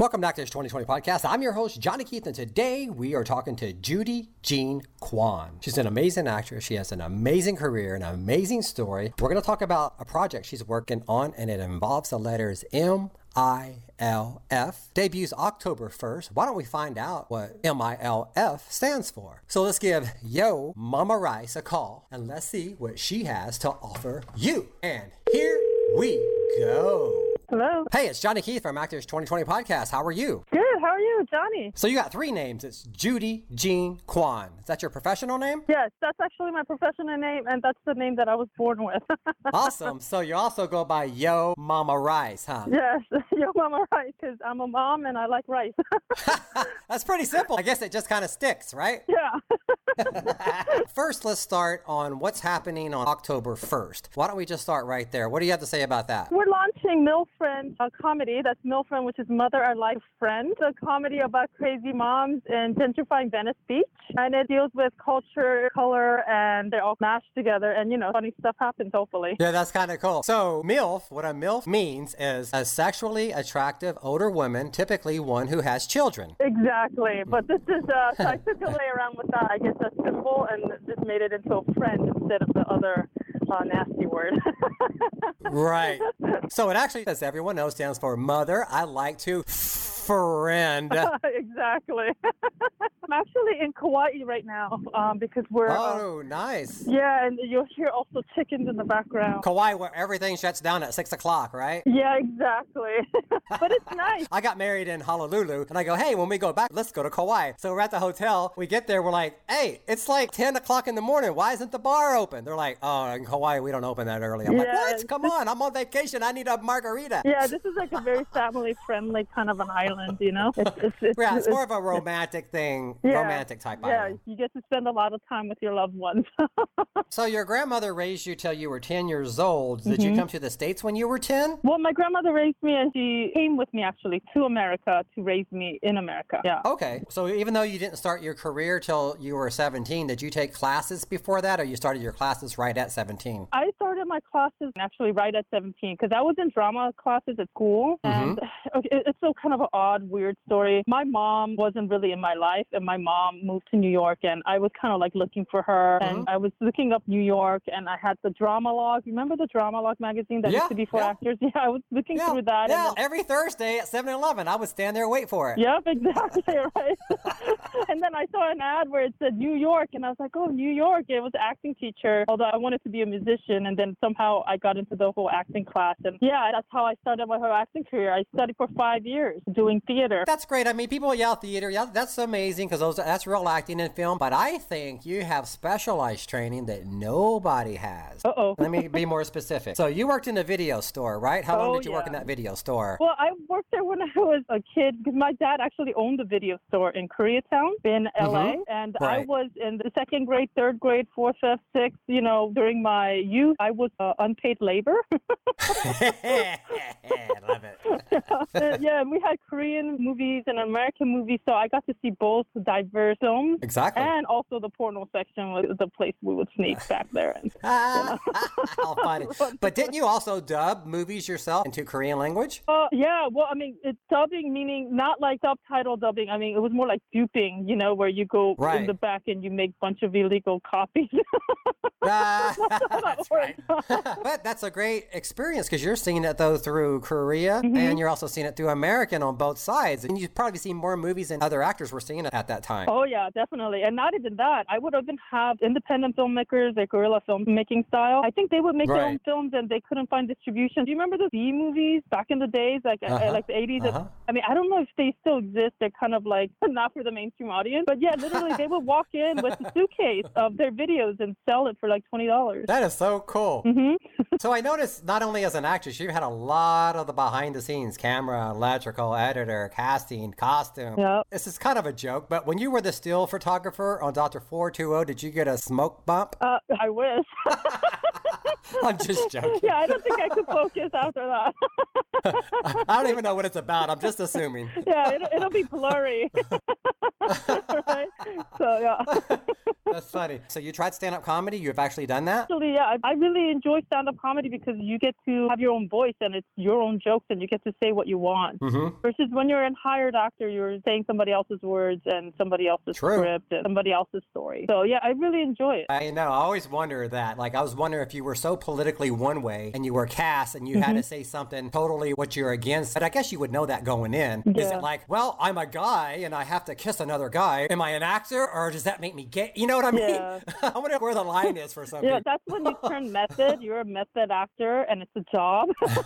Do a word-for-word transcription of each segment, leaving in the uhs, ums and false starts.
Welcome back to this twenty twenty podcast. I'm your host, Johnny Keith, and today we are talking to Judy Jean Quan. She's an amazing actress. She has an amazing career, an amazing story. We're going to talk about a project she's working on, and it involves the letters M I L F. Debuts October first. Why don't we find out what M I L F stands for? So let's give Yo Mama Rice a call, and let's see what she has to offer you. And here we go. Hello. Hey, it's Johnny Keith from Actors twenty twenty Podcast. How are you? Good. How are you, Johnny? So you got three names. It's Judy Jean Quan. Is that your professional name? Yes, that's actually my professional name, and that's the name that I was born with. Awesome. So you also go by Yo Mama Rice, huh? Yes, Yo Mama Rice, because I'm a mom and I like rice. That's pretty simple. I guess it just kind of sticks, right? Yeah. First, let's start on what's happening on October first. Why don't we just start right there? What do you have to say about that? We're launching MilFriend, a comedy. That's MilFriend, which is Mother I Like Friend. It's a comedy about crazy moms in gentrifying Venice Beach. And it deals with culture, color, and they're all mashed together. And, you know, funny stuff happens, hopefully. Yeah, that's kind of cool. So MILF, what a MILF means is a sexually attractive older woman, typically one who has children. Exactly. But this is, uh, so I took a lay around with that. I guess that's simple and just made it into a friend instead of the other uh, nasty word. Right. So it actually, as everyone knows, stands for Mother I Like to Friend. Exactly. I'm actually in Kauai right now um, because we're... Oh, uh, nice. Yeah, and you'll hear also chickens in the background. Kauai, where everything shuts down at six o'clock, right? Yeah, exactly. But it's nice. I got married in Honolulu, and I go, hey, when we go back, let's go to Kauai. So we're at the hotel. We get there. We're like, hey, it's like ten o'clock in the morning. Why isn't the bar open? They're like, oh, in Kauai, we don't open that early. I'm Yeah. like, what? Come on. I'm on vacation. I need a margarita. Yeah, this is like a very family-friendly kind of an island, you know? It's, it's, it's, Yeah, it's it's, more of a romantic thing, yeah, romantic type Yeah, island. you get to spend a lot of time with your loved ones. So your grandmother raised you till you were ten years old. Did Mm-hmm. you come to the States when you were ten? Well, my grandmother raised me, and she came with me, actually, to America to raise me in America. Yeah. Okay. So even though you didn't start your career till you were seventeen, did you take classes before that, or you started your classes right at seventeen? I started my classes actually right at seventeen because I was in drama classes at school. And okay, it's so kind of an odd, weird story. My mom wasn't really in my life, and my mom moved to New York, and I was kind of like looking for her. Mm-hmm. And I was looking up New York, and I had the Drama Log. Remember the Drama Log magazine that Yeah, used to be for yeah. actors? Yeah, I was looking Yeah, through that. yeah. And Every Thursday at seven eleven, I would stand there and wait for it. Yep, exactly, right. And then I saw an ad where it said New York, and I was like, oh, New York. It was an acting teacher, although I wanted to be a musician, and then somehow I got into the whole acting class. And yeah, that's how I started my whole acting career. I studied for five years doing theater. That's great. I mean, people yell theater. Yeah, that's amazing because those that's real acting in film. But I think you have specialized training that nobody has. Uh-oh. Let me be more specific. So you worked in a video store, right? How long Oh, did you work yeah. in that video store? Well, I worked there when I was a kid because my dad actually owned a video store in Koreatown in L A. Mhm. And I Right. was in the second grade, third grade, fourth, fifth, sixth, you know, during my youth, I was uh, unpaid labor. Love it. Uh, yeah, and we had Korean movies and American movies, so I got to see both diverse films. Exactly. And also the porno section was the place we would sneak back there. And, How funny. But didn't you also dub movies yourself into Korean language? uh, yeah, well, I mean, it's dubbing, meaning not like subtitle dubbing. I mean, it was more like duping, you know, where you go Right. in the back and you make a bunch of illegal copies. Ah, that that's right. But that's a great experience because you're seeing it though through Korea Mm-hmm. and you're also seeing it through American on both sides. And you've probably seen more movies than other actors were seeing it at that time. Oh, yeah, definitely. And not even that. I would even have independent filmmakers, their guerrilla filmmaking style. I think they would make their own Right. films and they couldn't find distribution. Do you remember the B movies back in the days, like uh, Uh-huh. like the eighties? Uh-huh. I mean, I don't know if they still exist. They're kind of like not for the mainstream audience. But yeah, literally, they would walk in with a suitcase of their videos and sell it for like twenty dollars. That is so cool. Mm-hmm. So I noticed not only as an actress, you had a lot of the behind the scenes, camera, electrical, editor, casting, costume. Yep. This is kind of a joke, but when you were the still photographer on Doctor four twenty, did you get a smoke bump? Uh, I wish. I'm just joking. Yeah, I don't think I could focus after that. I don't even know what it's about. I'm just assuming. Yeah, it'll, it'll be blurry. Right? So, yeah. That's funny. So you tried stand-up comedy? You've actually done that? Actually, yeah, I, I really enjoy stand-up comedy because you get to have your own voice and it's your own jokes and you get to say what you want. Mm-hmm. Versus when you're a hired actor, you're saying somebody else's words and somebody else's True. script and somebody else's story. So yeah, I really enjoy it. I know. I always wonder that. Like, I was wondering if you were so politically one way and you were cast and you mm-hmm. had to say something totally what you're against. But I guess you would know that going in. Yeah. Is it like, well, I'm a guy and I have to kiss another guy. Am I an actor or does that make me gay? You know what I mean? Yeah. I wonder where the line is for something. Yeah, that's when you turn method. You're a method actor and it's a job.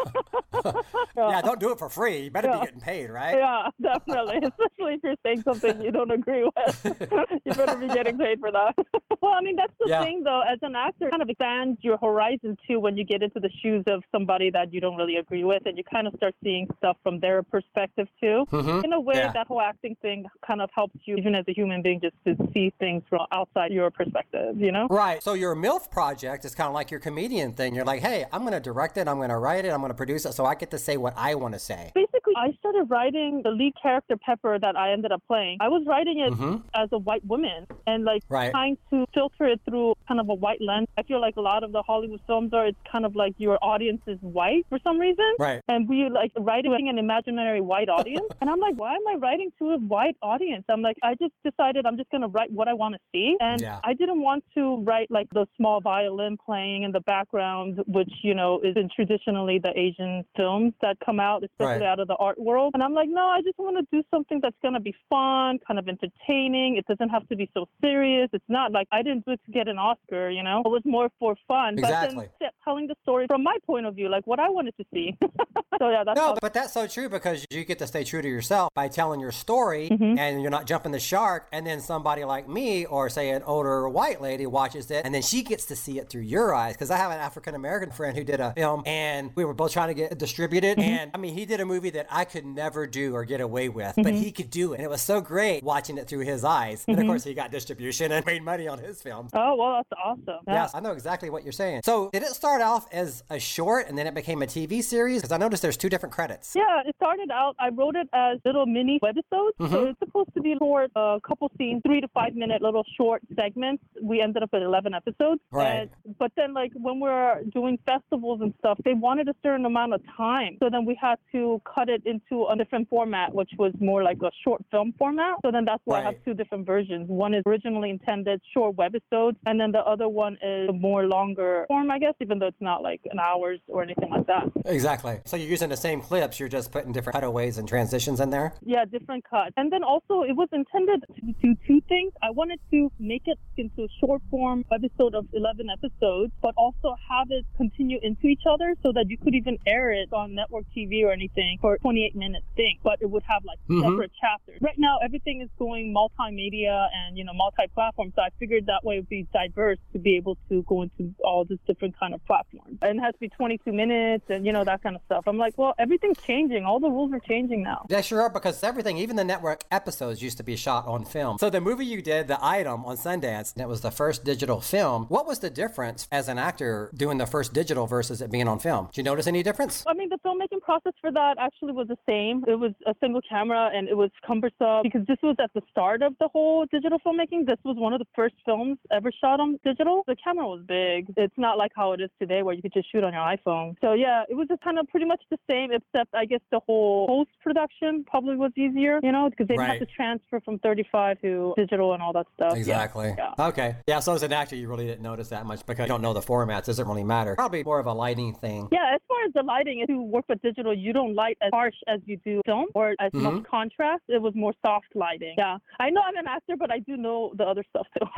Yeah, don't do it for free. You better yeah. be getting paid, right? Yeah, definitely. Especially if you're saying something you don't agree with. You better be getting paid for that. Well, I mean, that's the yeah. thing, though. As an actor, kind of expands your horizon, too, when you get into the shoes of somebody that you don't really agree with, and you kind of start seeing stuff from their perspective, too. Mm-hmm. In a way, yeah. that whole acting thing kind of helps you, even as a human being, just to see things from outside your perspective, you know? Right. So your MILF project is kind of like your comedian thing. You're like, hey, I'm going to direct it, I'm going to write it, I'm going to produce it, so I get to say what I want to say. Basically, I started writing the lead character, Pepper, that I ended up playing. I was writing it mm-hmm. as a white woman and, like, right. trying to filter it through kind of a white lens. I feel like a lot of the Hollywood films are, it's kind of like your audience is white for some reason. Right. And we, like, writing an imaginary white audience. And I'm like, why am I writing to a white audience? I'm like, I just decided I'm just going to write what I want to see. And yeah. I didn't want to write, like, the small violin playing in the background, which, you know, is in traditionally the Asian films that come out, especially right. out of the art world. And I'm like, no, I just want to do something that's going to be fun, kind of entertaining. It doesn't have to be so serious. It's not like I didn't do it to get an Oscar, you know? It was more for fun. Exactly. But then telling the story from my point of view, like what I wanted to see. So yeah, that's no, how- but that's so true because you get to stay true to yourself by telling your story mm-hmm. and you're not jumping the shark. And then somebody like me or say an older white lady watches it and then she gets to see it through your eyes. Because I have an African-American friend who did a film and we were both trying to get it distributed. Mm-hmm. And I mean, he did a movie that I could never do or get away with, mm-hmm. but he could do it. And it was so great watching it through his eyes. Mm-hmm. And of course, he got distribution and made money on his films. Oh, well, that's awesome. Yeah. Yes, I know exactly what you're saying. So did it start off as a short and then it became a T V series? Because I noticed there's two different credits. Yeah, it started out, I wrote it as little mini webisodes. Mm-hmm. So it's supposed to be short, a uh, couple scenes, three to five minute little short segments. We ended up at eleven episodes. Right. And, but then like when we're doing festivals and stuff, they wanted a certain amount of time. So then we had to cut it into a different format, which was more like a short film format. So then that's why right. I have two different versions. One is originally intended short webisodes, and then the other one is a more longer form, I guess, even though it's not like an hours or anything like that. Exactly. So you're using the same clips, you're just putting different cutaways and transitions in there? Yeah, different cuts. And then also it was intended to do two things. I wanted to make it into a short form episode of eleven episodes, but also have it continue into each other so that you could even air it on network T V or anything for a twenty-eight minute thing, but it would have like mm-hmm. separate chapters. Right now, everything is going multimedia and, you know, multi-platform. So I figured that way it would be diverse to be able to go into all these different kind of platforms. And it has to be twenty-two minutes and, you know, that kind of stuff. I'm like, well, everything's changing. All the rules are changing now. Yeah, sure are, because everything, even the network episodes used to be shot on film. So the movie you did, The Item, on Sundance, and it was the first digital film. What was the difference as an actor doing the first digital versus it being on film? Did you notice any difference? I mean, the filmmaking process for that actually was the same. It was a single camera and it was cumbersome because this was at the start of the whole digital filmmaking. This was one of the first films ever shot on digital. The camera was big. It's not like how it is today where you could just shoot on your iPhone. So yeah, it was just kind of pretty much the same, except I guess the whole post-production probably was easier, you know, because they didn't right. have to transfer from thirty-five to digital and all that stuff. Exactly. Yeah. Yeah. Okay. Yeah, so as an actor, you really didn't notice that much because you don't know the formats. It doesn't really matter. Probably more of a lighting thing. Yeah, as far as the lighting, if you work with digital, you don't light as harsh as you do film or as mm-hmm. much contrast. It was more soft lighting. Yeah. I know I'm an actor, but I do know the other stuff too.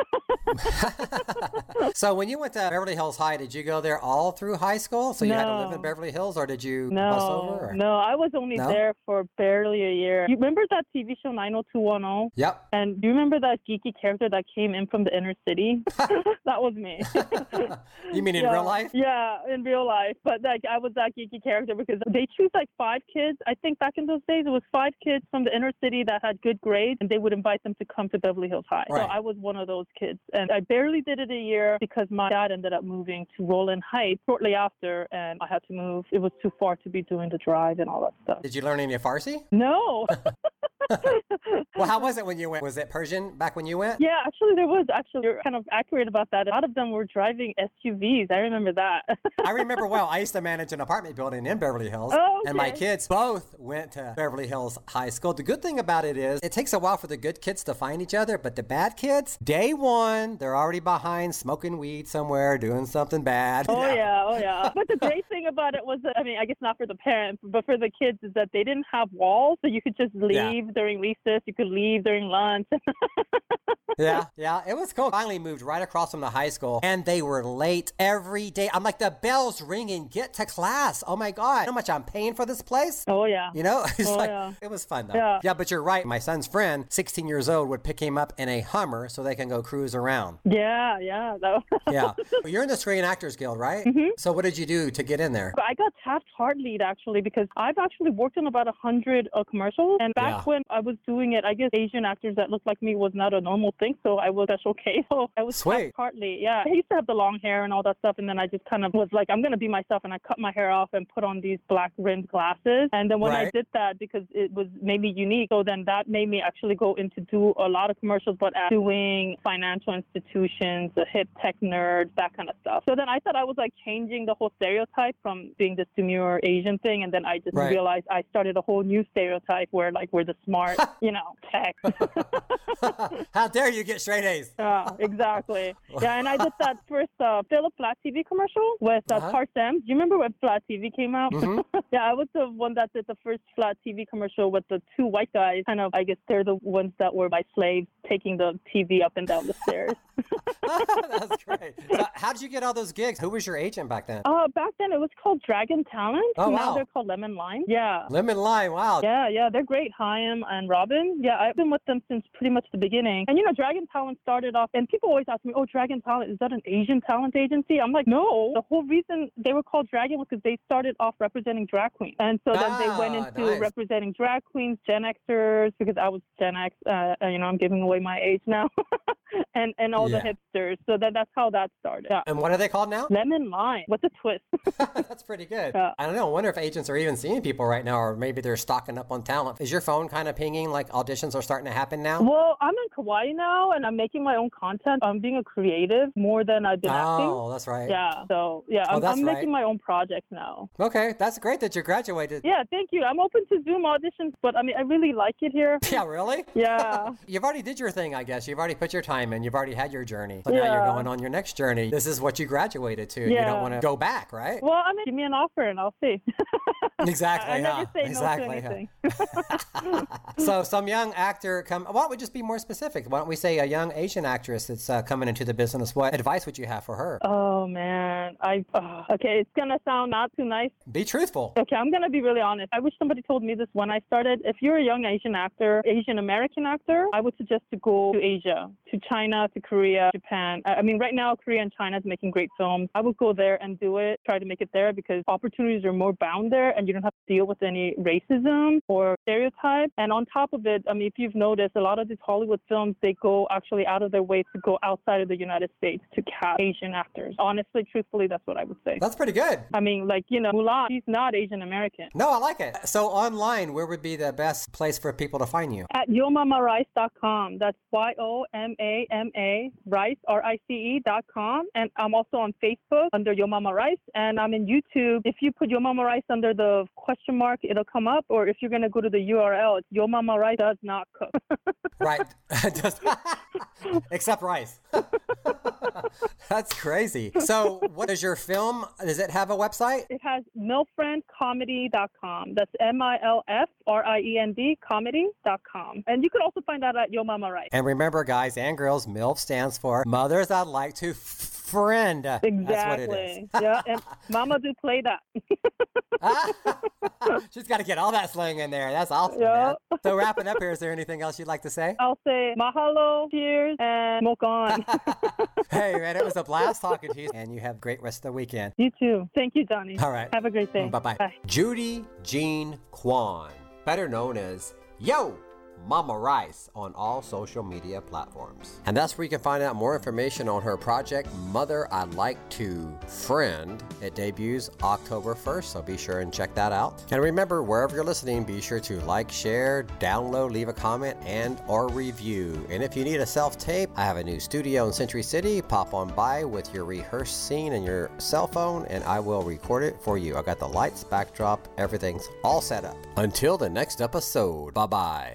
So when you went to Beverly Hills High, did you go there all through high school? So you no. had to live in Beverly Hills, or did you no. bus over? Or? No, I was only no? there for barely a year. You remember that T V show nine oh two one oh? Yep. And do you remember that geeky character that came in from the inner city? That was me. You mean in yeah. real life? Yeah, in real life. But like I was that geeky character because they choose like five kids. I think back in those days it was five kids from the inner city that had good grades, and they would invite them to come to Beverly Hills High. Right. So I was one of those kids, and I barely did it a year because my dad ended up moving to Rowland Heights shortly after, and I had to move. It was too far to be doing the drive and all that stuff. Did you learn any Farsi? No. Well, how was it when you went? Was it Persian back when you went? Yeah, actually, there was. Actually, you're kind of accurate about that. A lot of them were driving S U Vs. I remember that. I remember well. I used to manage an apartment building in Beverly Hills, oh, okay. and my kids both went to Beverly Hills High School. The good thing about it is it takes a while for the good kids to find each other, but the bad kids, day one, they're already behind smoking weed somewhere, doing something bad. Oh, yeah, oh, yeah. But the great thing about it was, that, I mean, I guess not for the parents, but for the kids is that they didn't have walls, so you could just leave yeah. during recess, you could leave during lunch. yeah, yeah, it was cool. Finally moved right across from the high school, and they were late every day. I'm like, the bell's ringing, get to class. Oh my God, how much I'm paying for this place? Oh yeah. You know, it's oh, like, yeah. it was fun though. Yeah. yeah, but you're right. My son's friend, sixteen years old, would pick him up in a Hummer so they can go cruise around. Yeah, yeah. That was yeah. Well, you're in the Screen Actors Guild, right? Mm-hmm. So what did you do to get in there? I got Taft-Hart lead actually because I've actually worked on about a hundred uh, commercials, and back yeah. when I was doing it, I guess Asian actors that looked like me was not a normal thing, so I was special case. So I was Taft-Hart lead. Yeah, I used to have the long hair and all that stuff, and then I just kind of was like, I'm gonna be myself, and I cut my hair off and put on these black rimmed glasses. And then when right. I did that, because it was made me unique, so then that made me actually go into do a lot of commercials, but at doing financial institutions, the hip tech nerds, that kind of stuff. So then I thought I was like changing the whole stereotype from being this demure Asian thing, and then I just right. realized I started a whole new stereotype where like we're the smart, you know, tech. How dare you get straight A's? Yeah, exactly. Yeah, and I did that first uh, Philip Flat T V commercial with uh, uh-huh. Tarsem. Do you remember when Flat T V came out? Mm-hmm. Yeah, I was the one that did the first Flat T V commercial with the two white guys. Kind of, I guess they're the ones that were by slaves taking the T V up and down the stairs. That's great. So how did you get all those gigs? Who was your agent back then? Uh, back then it was called Dragon Talent. Oh, now wow. they're called Lemon Lime. Yeah. Lemon Lime, wow. Yeah, yeah, they're great. Chaim and Robin. Yeah, I've been with them since pretty much the beginning. And you know, Dragon Talent started off, and people always ask me, oh, Dragon Talent, is that an Asian talent agency? I'm like, no. The whole reason they were called Dragon was because they started off representing drag queens. And so then ah, they went into nice. representing drag queens, Gen Xers, because I was Gen X, uh, you know, I'm giving away my age now. and and all yeah. the hipsters. So that that's how that started. Yeah. And what are they called now? Lemon Lime. What's a twist? That's pretty good. Yeah. I don't know. I wonder if agents are even seeing people right now, or maybe they're stocking up on talent. Is your phone kind of pinging like auditions are starting to happen now? Well, I'm in Kauai now, and I'm making my own content. I'm being a creative more than I've been oh, acting. Oh, that's right. Yeah. So yeah, oh, I'm, I'm right. making my own projects now. Okay, that's great that you graduated. Yeah, thank you. I'm open to Zoom auditions, but I mean, I really like it here. Yeah, really? Yeah. You've already did your thing, I guess. You've already put your time in. You've already had your journey. So yeah. now you're going on your next journey. This is what you graduated to. Yeah. You don't want to go back, right? Well, I mean, give me an offer and I'll see. Exactly. I, I yeah. never say exactly, no to anything. Yeah. So some young actor come. Why don't we just be more specific? Why don't we say a young Asian actress that's uh, coming into the business? What advice would you have for her? Oh man, I uh, okay. It's gonna sound not too nice. Be truthful. Okay, I'm gonna be really honest. I wish somebody told me this when I started. If you're a young Asian actor, Asian American actor, I would suggest to go to Asia, to China, to Korea, Japan. I mean, right now Korea and China is making great films. I would go there and do it. Try to make it there because opportunities are more bound there, and you don't have to deal with any racism or stereotype. And on top of it, I mean, if you've noticed, a lot of these Hollywood films, they go actually out of their way to go outside of the United States to cast Asian actors. Honestly, truthfully, that's what I would say. That's pretty good. I mean, like, you know, Mulan, she's not Asian American. No, I like it. So online, where would be the best place for people to find you? At yo mama rice dot com. That's Y O M A M A, Rice, R I C E dot com. And I'm also on Facebook under Yo Mama Rice. And I'm in YouTube. If you put Yo Mama Rice under the question mark, it'll come up. Or if you're going to go to the U R L, it's Yo Mama Rice does not cook. Right. Just except rice. That's crazy. So what is your film? Does it have a website? It has milfriend comedy dot com. That's M I L F R I E N D comedy dot com. And you can also find that at Yo Mama Rice. And remember, guys and girls, MILF stands for Mothers I'd Like to Friend. Exactly. That's what it is. Yeah, and Mama do play that. She's got to get all that slang in there. That's awesome, yeah. man. So wrapping up here, is there anything else you'd like to say? I'll say mahalo, cheers, and smoke on. Hey, man, it was a blast talking to you, and you have a great rest of the weekend. You too. Thank you, Johnny. All right. Have a great day. Bye-bye. Bye. Judy Jean Quan, better known as Yo Mama Rice on all social media platforms. And that's where you can find out more information on her project, Mother I'd Like to Friend. It debuts October first, so be sure and check that out. And remember, wherever you're listening, be sure to like, share, download, leave a comment, and or review. And if you need a self-tape, I have a new studio in Century City. Pop on by with your rehearsed scene and your cell phone, and I will record it for you. I got the lights, backdrop, everything's all set up. Until the next episode, bye-bye.